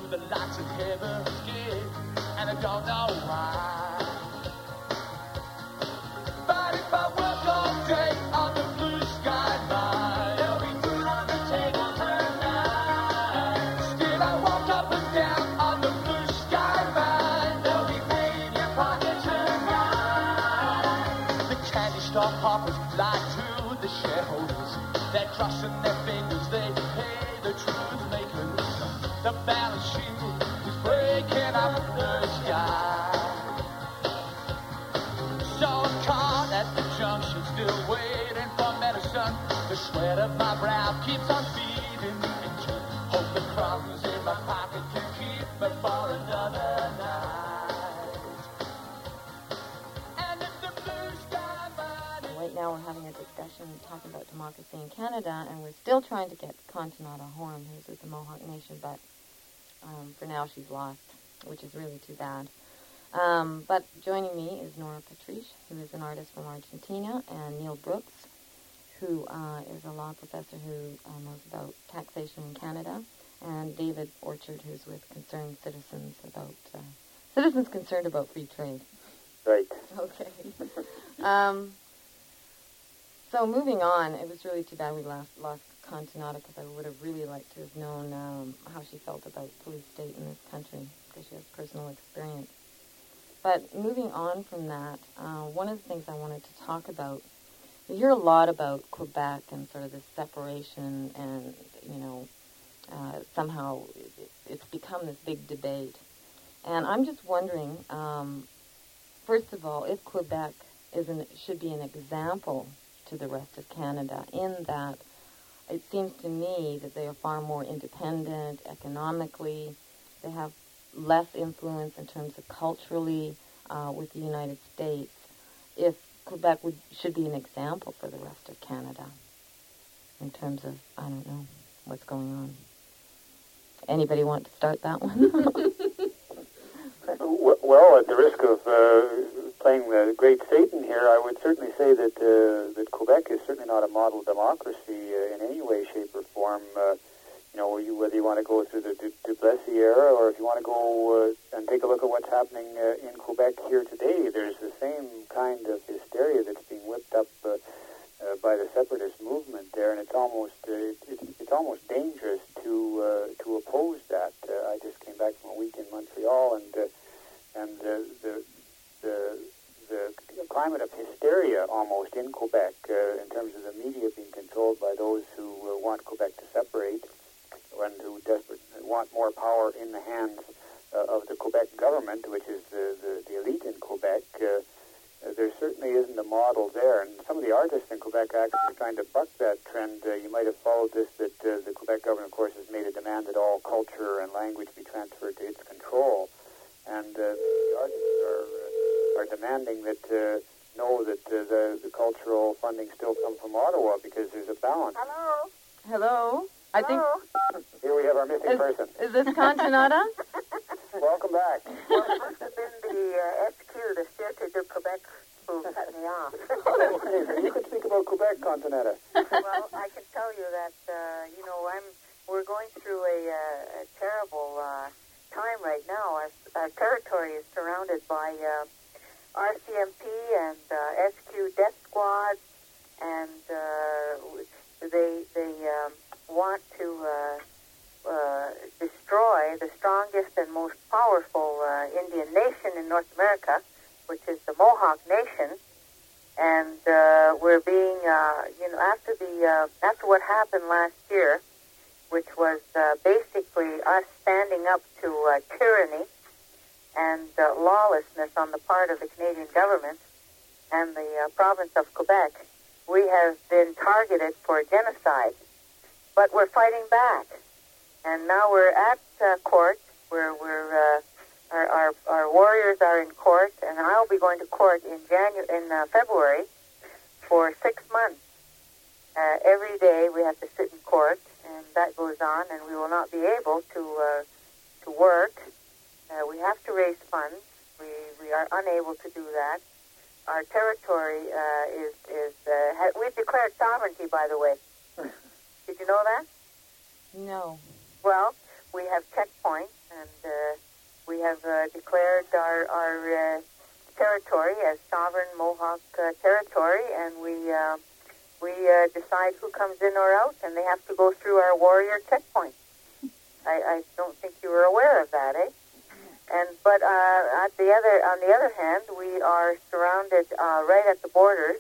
the lights of heaven again, and I don't know why. But if I work all day on the blue sky line, there'll be food on the table tonight. Still I walk up and down on the blue sky line, there'll be pay in your pocket tonight. The candy store poppers lie to the shareholders. They're crossing their fingers, they pay the truth makers. The balance sheet is breaking up the sky. So I'm caught at the junction, still waiting for medicine. The sweat of my brow keeps on feeding me into. Hope the crumbs in my pocket can keep me for another night. And if the blue sky burning... Right now we're having a discussion talking about democracy in Canada, and we're still trying to get Continental Horn, who's with the Mohawk Nation, but for now she's lost, which is really too bad. But joining me is Nora Patrice, who is an artist from Argentina, and Neil Brooks, who is a law professor who knows about taxation in Canada, and David Orchard, who's with Concerned Citizens about citizens concerned about free trade. Right. Okay. So moving on, it was really too bad we lost Continental, because I would have really liked to have known how she felt about police state in this country, because she has personal experience. But moving on from that, one of the things I wanted to talk about, you hear a lot about Quebec and sort of this separation, and, somehow it's become this big debate. And I'm just wondering, first of all, if Quebec should be an example to the rest of Canada, in that it seems to me that they are far more independent economically. They have less influence in terms of culturally with the United States. If Quebec should be an example for the rest of Canada in terms of, I don't know, what's going on. Anybody want to start that one? Well, at the risk of playing the great Satan here, I would certainly say that that Quebec is certainly not a model democracy in any way, shape, or form. Whether you want to go through the Duplessis era, or if you want to go and take a look at what's happening in Quebec here today, there's the same kind of hysteria that's being whipped up by the separatist movement there, and it's almost dangerous to oppose that. I just came back from a week in Montreal, and the climate of hysteria almost in Quebec in terms of the media being controlled by those who want Quebec to separate and who desperately want more power in the hands of the Quebec government, which is the elite in Quebec. There certainly isn't a model there, and some of the artists in Quebec actually are trying to buck that trend. You might have followed this, that the Quebec government, of course, has made a demand that all culture and language be transferred to its control, and the artists are demanding that know that the cultural funding still comes from Ottawa, because there's a balance. Hello? I think... Here we have our missing person. Is this Continental? Welcome back. Well, it must have been the SQ, the Circuit de Quebec, who cut me off. You could speak about Quebec, Continental. Well, I can tell you that, we're going through a terrible time right now. Our territory is surrounded by RCMP and SQ death squads, and they want to destroy the strongest and most powerful Indian nation in North America, which is the Mohawk Nation. And we're being, after what happened last year, which was basically us standing up to tyranny and lawlessness on the part of the Canadian government and the province of Quebec, we have been targeted for genocide. But we're fighting back, and now we're at court. Our warriors are in court, and I'll be going to court in February for 6 months. Every day we have to sit in court, and that goes on, and we will not be able to work. We have to raise funds. We are unable to do that. Our territory we've declared sovereignty, by the way. Did you know that? No. Well, we have checkpoints, And we have declared our territory as sovereign Mohawk territory, and we decide who comes in or out, and they have to go through our warrior checkpoint. I don't think you were aware of that, eh? But on the other hand, we are surrounded right at the borders.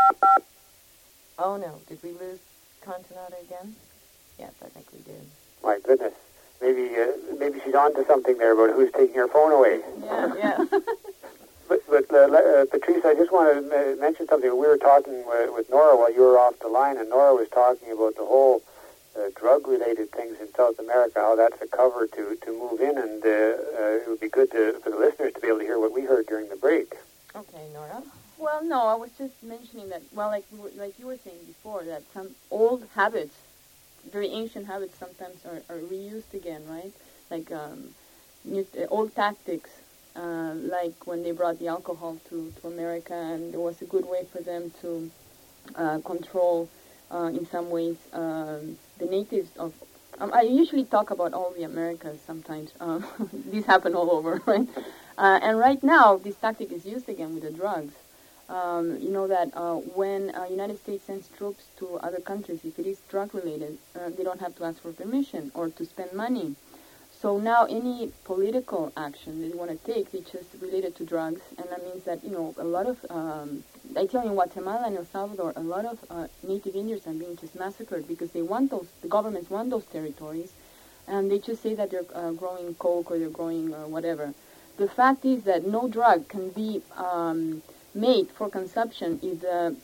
Oh no! Did we lose Continental again? Yes, I think we did. My goodness. Maybe she's on to something there about who's taking her phone away. Yeah. But Patrice, I just want to mention something. We were talking with Nora while you were off the line, and Nora was talking about the whole drug-related things in South America, how that's a cover to move in, and it would be good for the listeners to be able to hear what we heard during the break. Okay, Nora. Well, no, I was just mentioning that, well, like you were saying before, that some old habits, very ancient habits sometimes are reused again, right? Like old tactics, like when they brought the alcohol to America, and it was a good way for them to control, in some ways, the natives of... I usually talk about all the Americas sometimes. These happen all over, right? And right now, this tactic is used again with the drugs. You know that when United States sends troops to other countries, if it is drug-related, they don't have to ask for permission or to spend money. So now any political action that you want to take, which is related to drugs, and that means that, you know, a lot of, I tell you, in Guatemala and El Salvador, a lot of native Indians are being just massacred because they want those, the governments want those territories, and they just say that they're growing coke or they're growing whatever. The fact is that no drug can be made for consumption if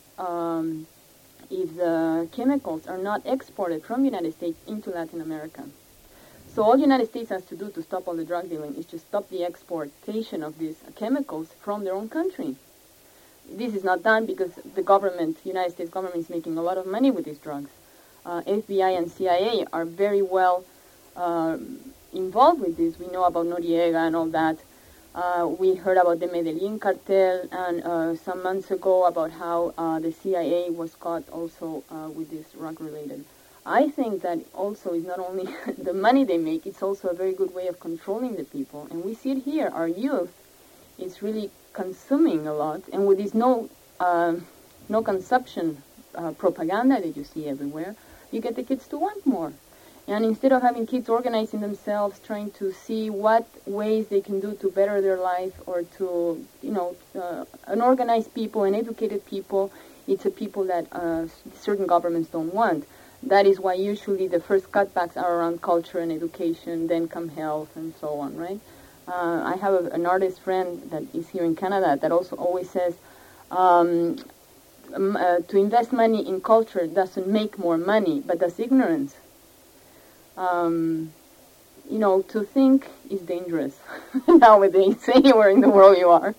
the chemicals are not exported from the United States into Latin America. So all the United States has to do to stop all the drug dealing is just stop the exportation of these chemicals from their own country. This is not done because the government, United States government, is making a lot of money with these drugs. FBI and CIA are very well involved with this. We know about Noriega and all that. We heard about the Medellin cartel, and some months ago about how the CIA was caught also with this drug-related. I think that also is not only the money they make, it's also a very good way of controlling the people. And we see it here. Our youth is really consuming a lot, and with this no consumption propaganda that you see everywhere, you get the kids to want more. And instead of having kids organizing themselves, trying to see what ways they can do to better their life or to, you know, unorganized people and educated people, it's a people that certain governments don't want. That is why usually the first cutbacks are around culture and education, then come health and so on, right? I have an artist friend that is here in Canada that also always says to invest money in culture doesn't make more money, but that's ignorance. You know, to think is dangerous nowadays, anywhere in the world you are.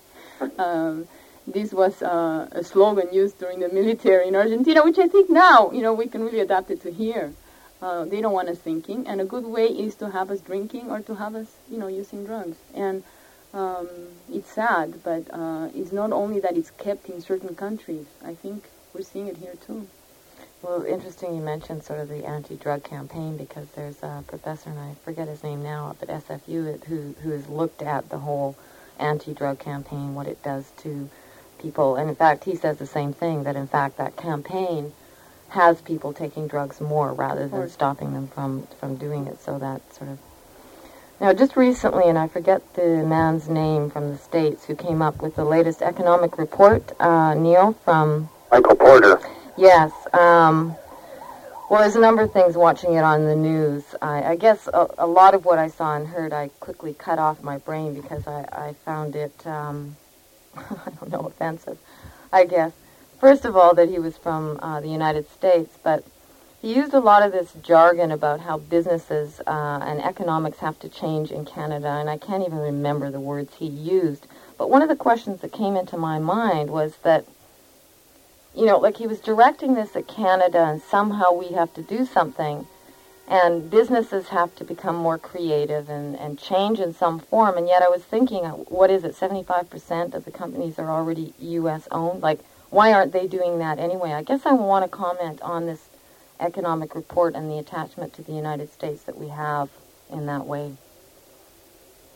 This was a slogan used during the military in Argentina, which I think now, you know, we can really adapt it to here. They don't want us thinking, and a good way is to have us drinking or to have us, you know, using drugs. And it's sad, but it's not only that it's kept in certain countries. I think we're seeing it here too. Well, interesting you mentioned sort of the anti-drug campaign, because there's a professor, and I forget his name now, up at SFU, who has looked at the whole anti-drug campaign, what it does to people. And in fact, he says the same thing, that in fact that campaign has people taking drugs more rather than stopping them from doing it. So that sort of... Now, just recently, and I forget the man's name from the States who came up with the latest economic report, Neil, from... Michael Porter. Yes. Well, there's a number of things watching it on the news. I guess a lot of what I saw and heard I quickly cut off my brain because I found it, I don't know, offensive, I guess. First of all, that he was from the United States, but he used a lot of this jargon about how businesses and economics have to change in Canada, and I can't even remember the words he used. But one of the questions that came into my mind was that, you know, like he was directing this at Canada, and somehow we have to do something, and businesses have to become more creative and change in some form. And yet I was thinking, what is it, 75% of the companies are already U.S. owned? Like, why aren't they doing that anyway? I guess I want to comment on this economic report and the attachment to the United States that we have in that way.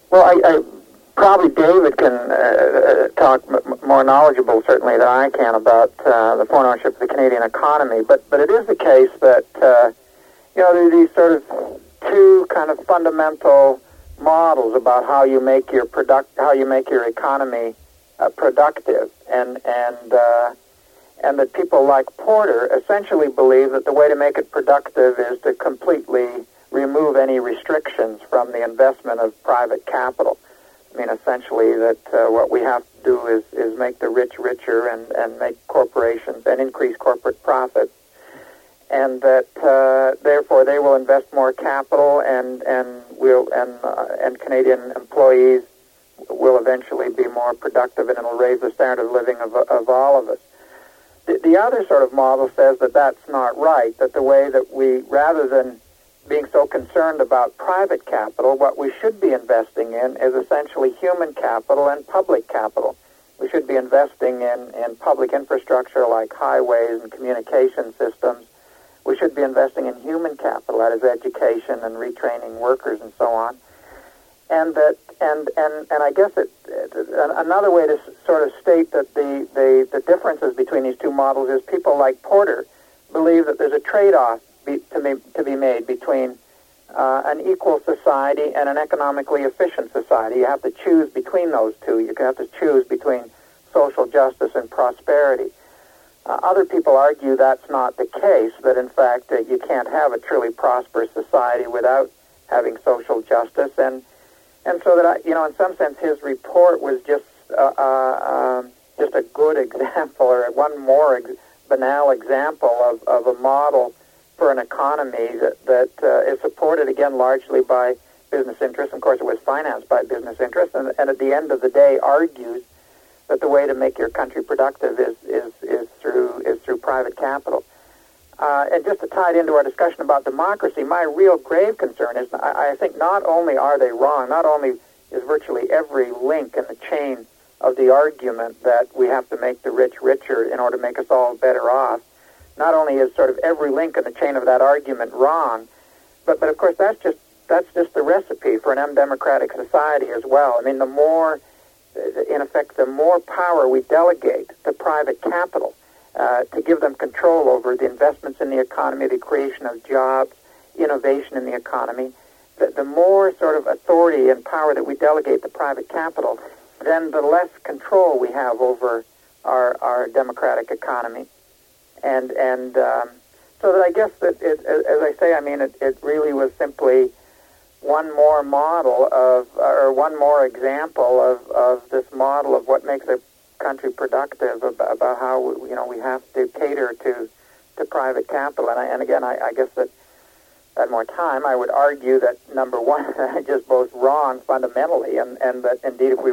Well, I probably David can talk more knowledgeable, certainly, than I can about the foreign ownership of the Canadian economy. But it is the case that there are these sort of two kind of fundamental models about how you make your economy productive, and that people like Porter essentially believe that the way to make it productive is to completely remove any restrictions from the investment of private capital. I mean, essentially that what we have to do is make the rich richer and make corporations and increase corporate profits, and that therefore they will invest more capital and Canadian employees will eventually be more productive, and it'll raise the standard of living of all of us. The other sort of model says that that's not right, that the way that we, rather than being so concerned about private capital, what we should be investing in is essentially human capital and public capital. We should be investing in public infrastructure like highways and communication systems. We should be investing in human capital, that is education and retraining workers and so on. And I guess another way to sort of state that the differences between these two models is people like Porter believe that there's a trade-off to be made between an equal society and an economically efficient society. You have to choose between those two. You have to choose between social justice and prosperity. Other people argue that's not the case, that in fact you can't have a truly prosperous society without having social justice, and so that in some sense his report was just a good example, or one more banal example of a model for an economy that is supported again largely by business interests. Of course, it was financed by business interests, and at the end of the day argues that the way to make your country productive is through private capital. And just to tie it into our discussion about democracy, my real grave concern is I think not only are they wrong, not only is virtually every link in the chain of the argument that we have to make the rich richer in order to make us all better off, not only is sort of every link in the chain of that argument wrong, but of course that's just the recipe for an undemocratic society as well. I mean, the more power we delegate to private capital, to give them control over the investments in the economy, the creation of jobs, innovation in the economy, the more sort of authority and power that we delegate to private capital, then the less control we have over our democratic economy. And so that I guess that, as I say, I mean, it really was simply one more model or one more example of this model of what makes a country productive, about how we have to cater to private capital. And again, I guess that at more time I would argue that number one, just both wrong fundamentally, and that indeed if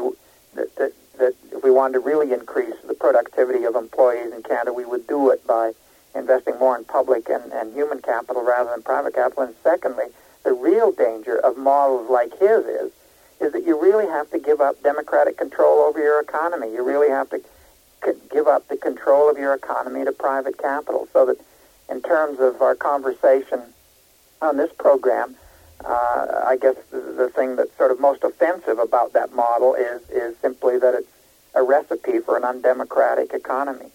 we wanted to really increase the productivity of employees in Canada, we would do it by investing more in public and human capital rather than private capital. And secondly, the real danger of models like his is that you really have to give up democratic control over your economy. You really have to give up the control of your economy to private capital. So that in terms of our conversation on this program, I guess the thing that's sort of most offensive about that model is simply that it's a recipe for an undemocratic economy.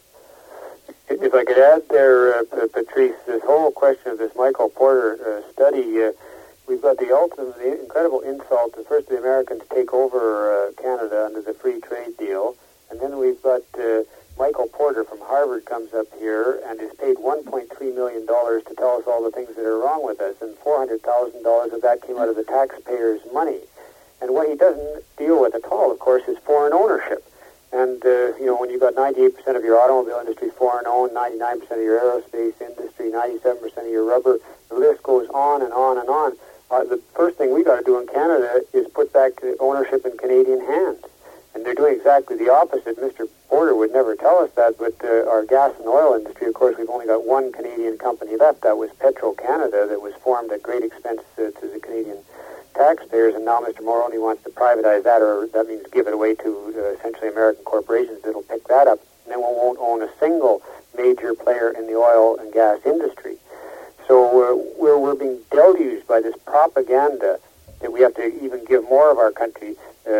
If I could add there, Patrice, this whole question of this Michael Porter study, we've got the ultimate, incredible insult to first the Americans take over Canada under the free trade deal, and then we've got Michael Porter from Harvard comes up here and is paid $1.3 million to tell us all the things that are wrong with us, and $400,000 of that came out of the taxpayers' money. And what he doesn't deal with at all, of course, is foreign ownership. And, when you've got 98% of your automobile industry foreign-owned, 99% of your aerospace industry, 97% of your rubber, the list goes on and on and on. The first thing we got to do in Canada is put back the ownership in Canadian hands. And they're doing exactly the opposite. Mr. Porter would never tell us that, but our gas and oil industry, of course, we've only got one Canadian company left. That was Petro-Canada, that was formed at great expense to the Canadian taxpayers, and now Mr. Mulroney wants to privatize that, or that means give it away to essentially American corporations that'll pick that up, and then we won't own a single major player in the oil and gas industry. So we're being deluged by this propaganda that we have to even give more of our country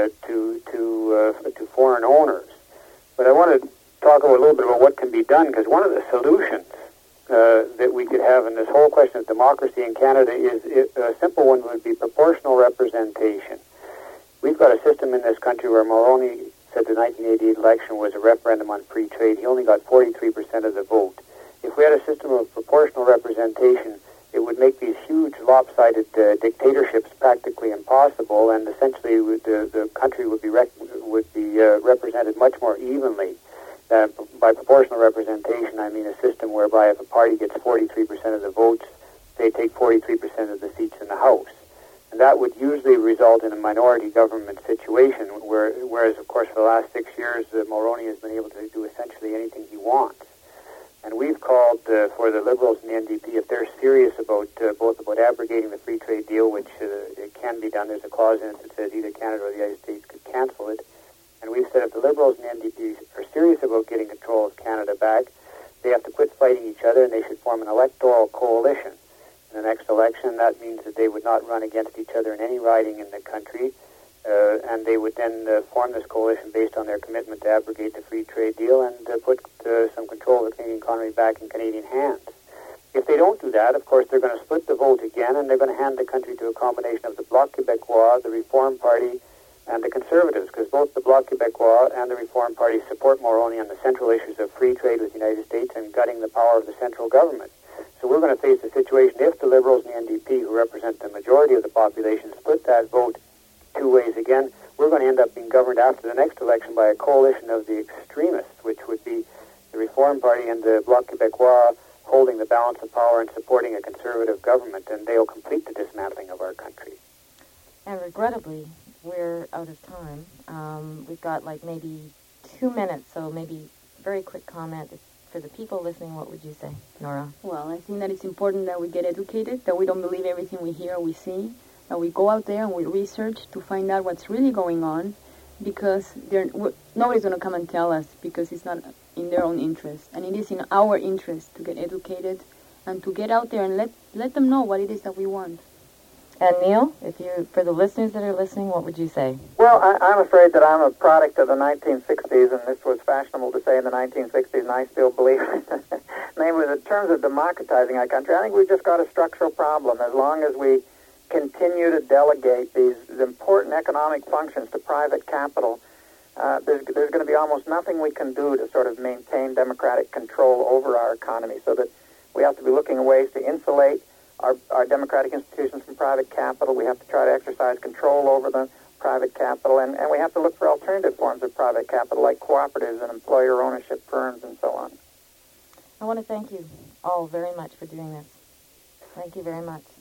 to foreign owners. But I want to talk a little bit about what can be done, because one of the solutions that we could have in this whole question of democracy in Canada is a simple one would be proportional representation. We've got a system in this country where Mulroney said the 1988 election was a referendum on free trade. He only got 43% of the vote. If we had a system of proportional representation, it would make these huge lopsided dictatorships practically impossible, and essentially the country would be represented much more evenly. By proportional representation, I mean a system whereby if a party gets 43% of the votes, they take 43% of the seats in the House. And that would usually result in a minority government situation, whereas, of course, for the last 6 years, Mulroney has been able to do essentially anything he wants. And we've called for the Liberals and the NDP, if they're serious about both about abrogating the free trade deal, which it can be done. There's a clause in it that says either Canada or the United States could cancel it. And we've said if the Liberals and the NDP are serious about getting control of Canada back, they have to quit fighting each other and they should form an electoral coalition. In the next election, that means that they would not run against each other in any riding in the country, and they would then form this coalition based on their commitment to abrogate the free trade deal and put some control of the Canadian economy back in Canadian hands. If they don't do that, of course, they're going to split the vote again, and they're going to hand the country to a combination of the Bloc Québécois, the Reform Party, and the Conservatives, because both the Bloc Québécois and the Reform Party support Mulroney on the central issues of free trade with the United States and gutting the power of the central government. So we're going to face a situation if the Liberals and the NDP, who represent the majority of the population, split that vote two ways again, we're going to end up being governed after the next election by a coalition of the extremists, which would be the Reform Party and the Bloc Québécois holding the balance of power and supporting a conservative government, and they'll complete the dismantling of our country. And regrettably, we're out of time. We've got like maybe 2 minutes, so maybe very quick comment. For the people listening, what would you say, Nora? Well, I think that it's important that we get educated, that we don't believe everything we hear or we see, that we go out there and we research to find out what's really going on, because nobody's going to come and tell us, because it's not in their own interest. And it is in our interest to get educated and to get out there and let them know what it is that we want. And Neil, for the listeners that are listening, what would you say? Well, I'm afraid that I'm a product of the 1960s, and this was fashionable to say in the 1960s, and I still believe it. Namely, in terms of democratizing our country, I think we've just got a structural problem. As long as we continue to delegate these important economic functions to private capital, there's going to be almost nothing we can do to sort of maintain democratic control over our economy, so that we have to be looking at ways to insulate our democratic institutions from private capital. We have to try to exercise control over the private capital, and we have to look for alternative forms of private capital like cooperatives and employer ownership firms and so on. I want to thank you all very much for doing this. Thank you very much.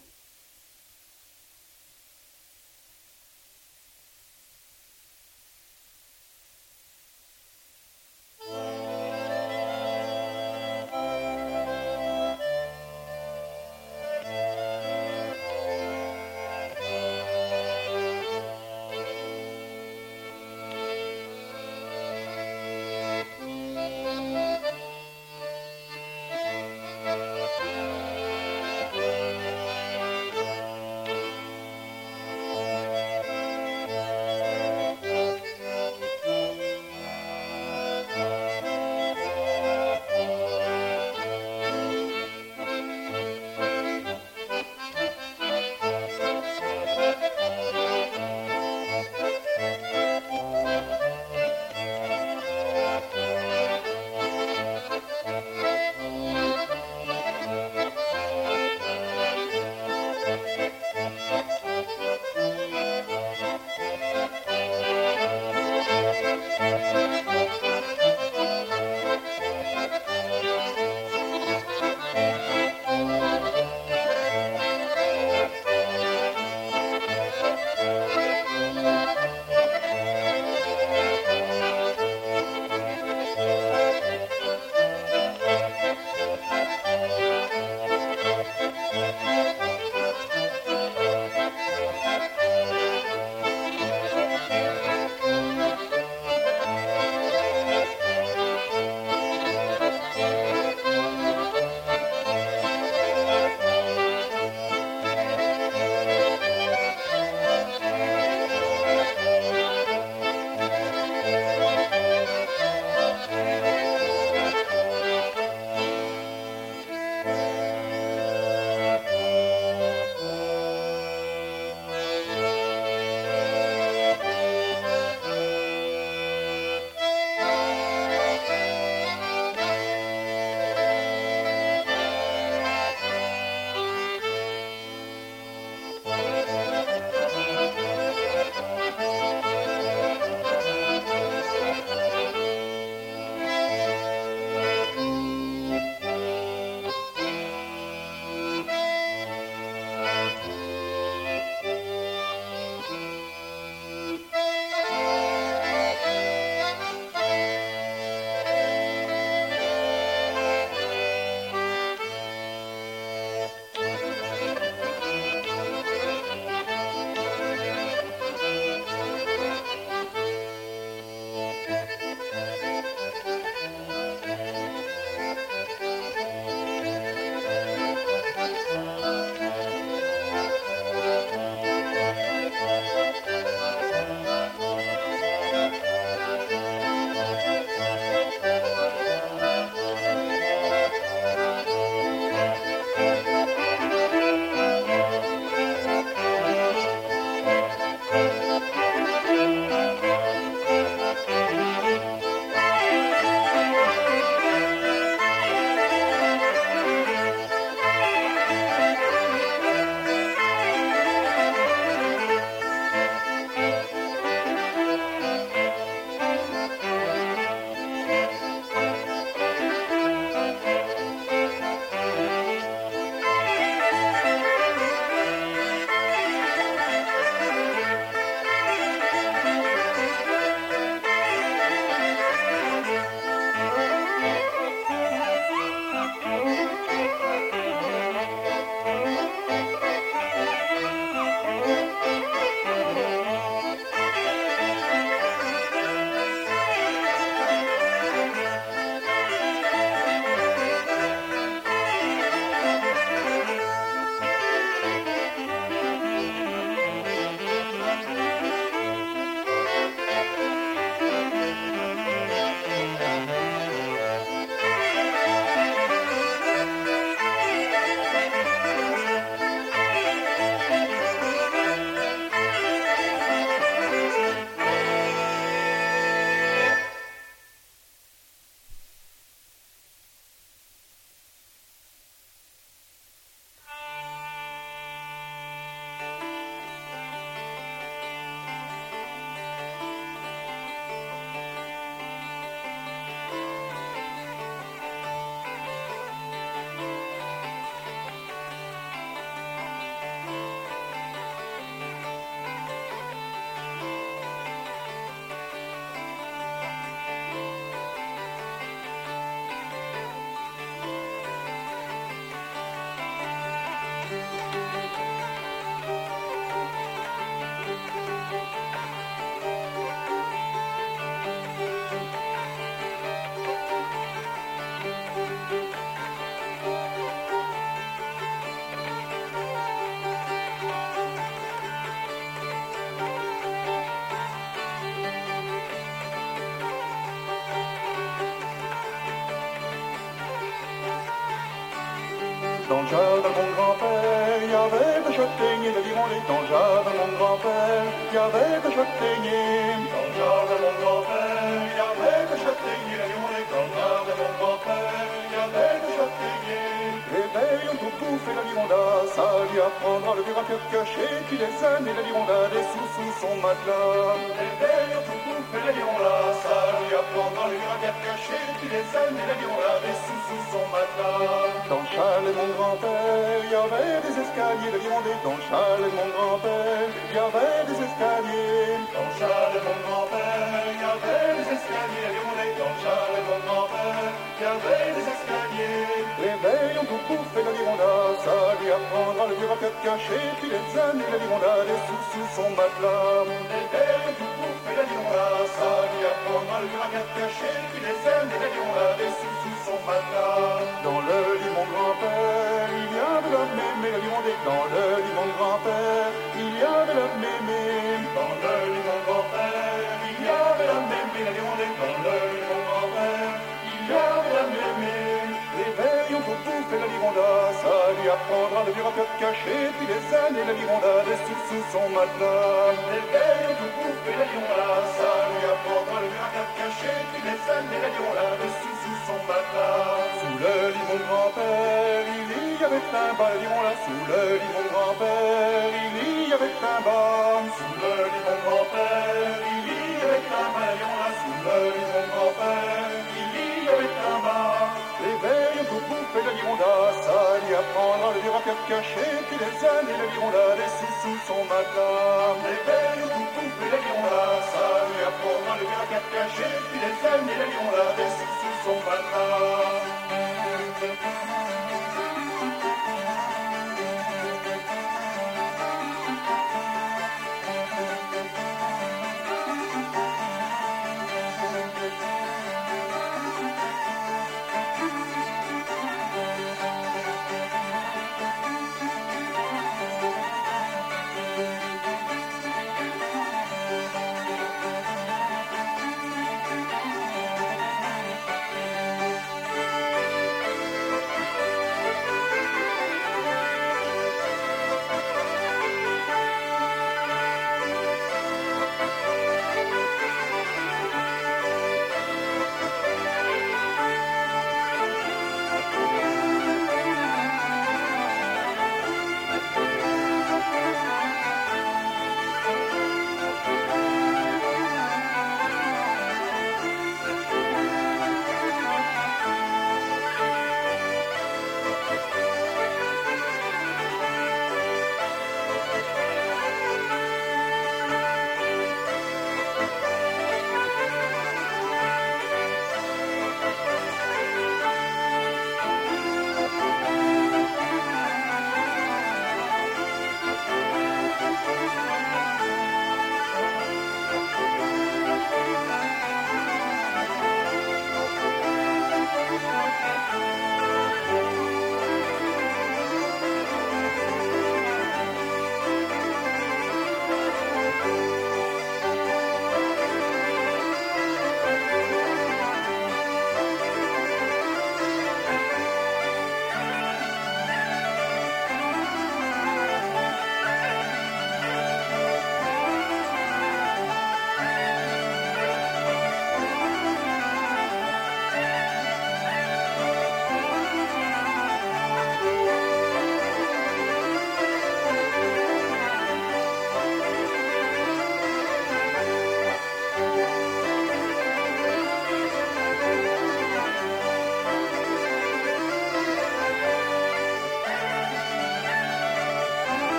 Dans le jardin de mon grand-père, il y avait des châtaigniers, des hirondelles. Dans le jardin de mon grand-père, il y avait des châtaigniers. Dans le jardin de mon grand-père, il y avait des châtaigniers, des hirondelles. Dans le jardin de mon grand-père, il y avait des châtaigniers. Les veilles ont tout bouffé la lironda, ça lui apprendra le vieux raquette caché qui les aime et la lironda des sous son matelas. Les veilles ont tout bouffé la lironda, ça lui apprendra le vieux raquette caché qui les aime et la lironda des sous son matelas. Dans le chalet de mon grand-père, il y avait des escaliers de l'hirondée. Dans le chalet de mon grand-père, il y avait des escaliers. Dans le chalet de mon grand-père, il y avait des escaliers de l'hirondée. Dans le chalet de mon grand-père, il y avait des escaliers. Les veilles ont tout bouffé la lironda, ça lui apprendra le vieux raquette caché qui les aime et la lironda des sous son matelas. Les veilles ont tout bouffé la lironda, ça lui apprendra le vieux raquette caché qui les aime et la lironda des sous son matelas. Dans le lit de mon grand-père, il y avait la mémé, la hirondée. Dans le lit de mon grand-père, il y avait la mémé. Dans le lit de mon grand-père, il y avait la mémé, la hirondée. Dans le lit de mon grand-père, il y avait la mémé. Les veilles ont tout bouffé la lironda, ça lui apprendra le vieux raquette caché, puis les années la lironda des sous son matelas. Les veilles ont tout bouffé la lironda, ça lui apprendra le vieux raquette caché, puis les années la lironda des sous son matelas. Sous le lit mon grand-père, il y avait un bas, la lironda. Sous le lit mon grand-père, il y avait un bas. Sous le lit mon grand-père, il y avait un bas, la lironda. Sous le lit mon grand-père, il y avait un bas. Les veilles ont tout bouffé la lironda, ça lui apprendra le vieux raquette caché, puis les années la lironda des sous son matelas. Les veilles ont tout bouffé la lironda, ça lui apprendra le vieux raquette caché, puis les années la lironda des sous son matelas.